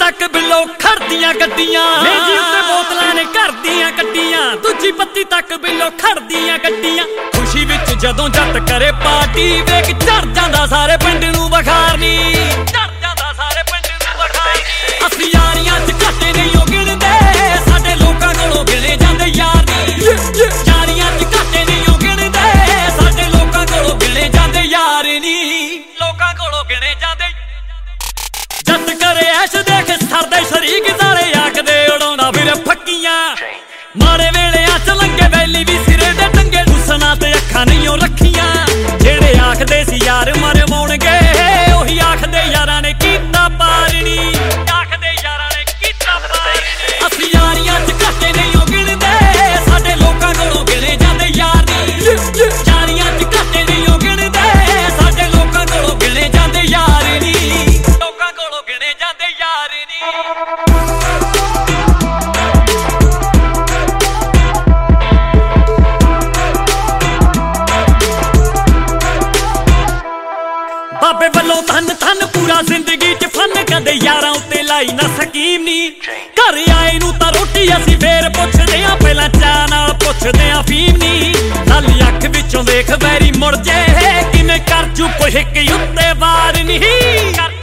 तक बिलो खड़दियां गड्डियां मेजी उत्ते बोतलां ने घर दियां कड्डियां दूजी पत्ती तक बिलो खड़दियां गड्डियां खुशी विच जदों जट करे पार्टी वेख चढ़ जांदा सारे पिंड नूं बखारनी चढ़ जांदा सारे पिंड नूं बखारनी असली यारियां च घाटे नहीं गिणदे साडे लोकां कोलों गिणे जांदे यार नी यारियां च घाटे नहीं गिणदे साडे लोकां कोलों गिणे जांदे यार नी लोकां कोलों गिणे जांदे जट करे ऐश देख सरदे शरीक सारे आखदे उड़ाउंदा फिर फक्कियां माड़े वेले अच लंघे वैली भी सिरे दे टंगे हुसना ते अखां नहीं रखियां जेड़े आखदे सी यार मरवाउणगे ओही आखदे यारां ने कीता पारनी आखदे यारां ने कीता पारनी असली यारियां च घाटे नहीं गिणदे साडे लोकां कोलों गिणे जांदे यार नी यारियां च घाटे नहीं गिणदे साडे लोकां कोलों गिणे जांदे यार नी लोकां कोलों गिणे जांदे यार नी बाबे वल्लों धन धन पूरा जिंदगी च फन कदे यारां उत्ते लाई ना स्कीम नी घर आए नूं तां रोटी असीं फेर पुछदे आं पहलां चाह नाल पुछदे आं फीम नी लाली अख विचों देख वैरी मुड़ जे किवें कर चुप हिक उत्ते वार नी